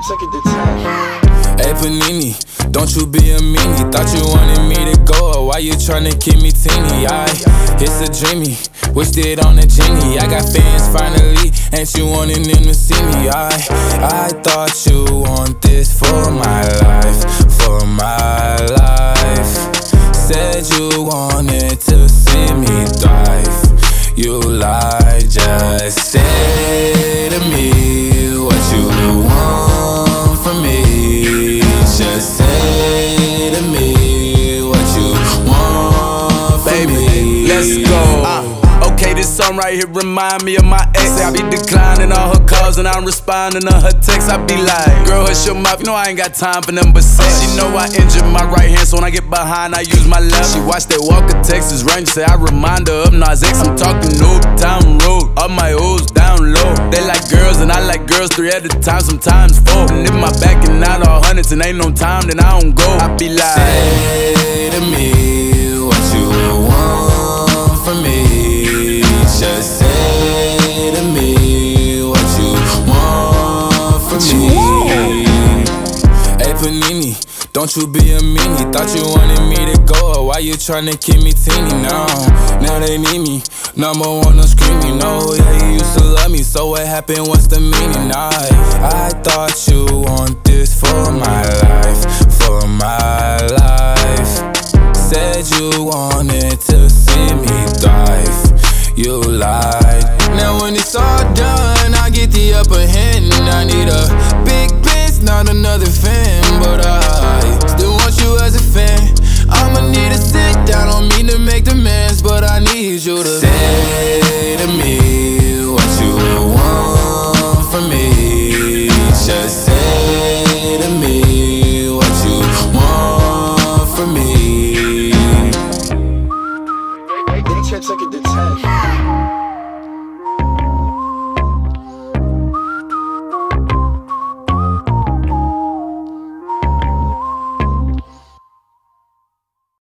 take it to 10. Hey Panini, don't you be a meanie. Thought you wanted me to go, or why you tryna keep me teeny? It's a dreamy, wished it on a genie. I got fans finally, ain't you wanting them to see me? I thought you want this for my life, for my life. Said you wanted to see me thrive. You lied, just say to me what you want from me. Just say to me what you want from me. Let's go. Okay, this song right here remind me of my ex. I be declining all her calls and I'm responding to her texts. I be like, girl, hush your mouth, you know I ain't got time for nothing but sex. She know I injured my right hand, so when I get behind, I use my left. She watched that Walker Texas Ranger, say I remind her of Nas X. I'm talking Old Town Road, all my O's down low. They like girls and I like girls 3 at a time, sometimes 4. And if my back and out all hundreds and ain't no time, then I don't go. I be like, say to me what you want from me. Just say to me what you want from me. Hey Panini, don't you be a meanie. Thought you wanted me to go, or why you tryna keep me teeny? Now they need me, number one, no screaming. No, yeah, you used to love me, so what happened, what's the meaning? I thought you want this for my life, for my life. Said you wanted to see me thrive. You lied. Now when it's all done, I get the upper hand, and I need a big bitch, not another fan.